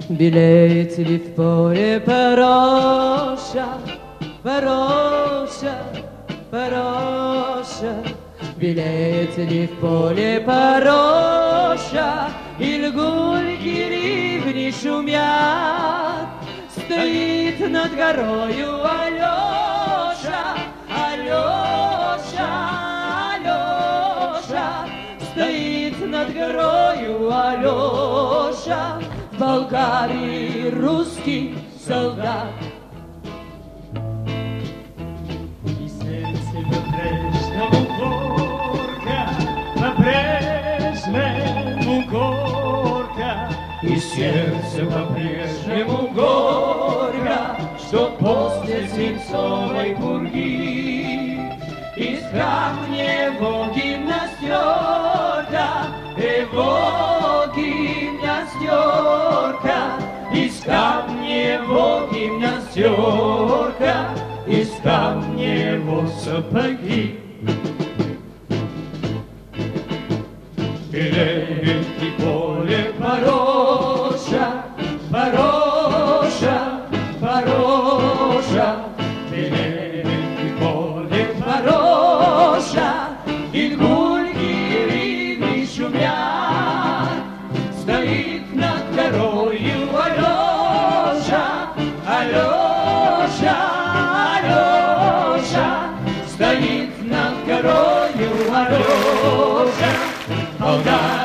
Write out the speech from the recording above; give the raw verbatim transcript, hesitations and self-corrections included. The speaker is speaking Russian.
Белеет ли в поле пороша, пороша, пороша? Белеет ли в поле пороша, и льгульки ливни шумят? Стоит над горою Алеша, Алеша, Алеша. Стоит над горою Алеша, в Болгарии русский солдат. И сердце по-прежнему горько, по-прежнему горько, И сердце по-прежнему горько, что после свинцовой пурги из камня его гимнастерка, его гимнастерка, из камня его гимнастерка, из камня его сапоги. Белеет и поле пороша, пороша, пороша. Белеет и поле пороша, и льгульки ливни шумят. Стоит над горою Алеша, Алеша, Алеша. Стоит над горою Алеша. Болгария.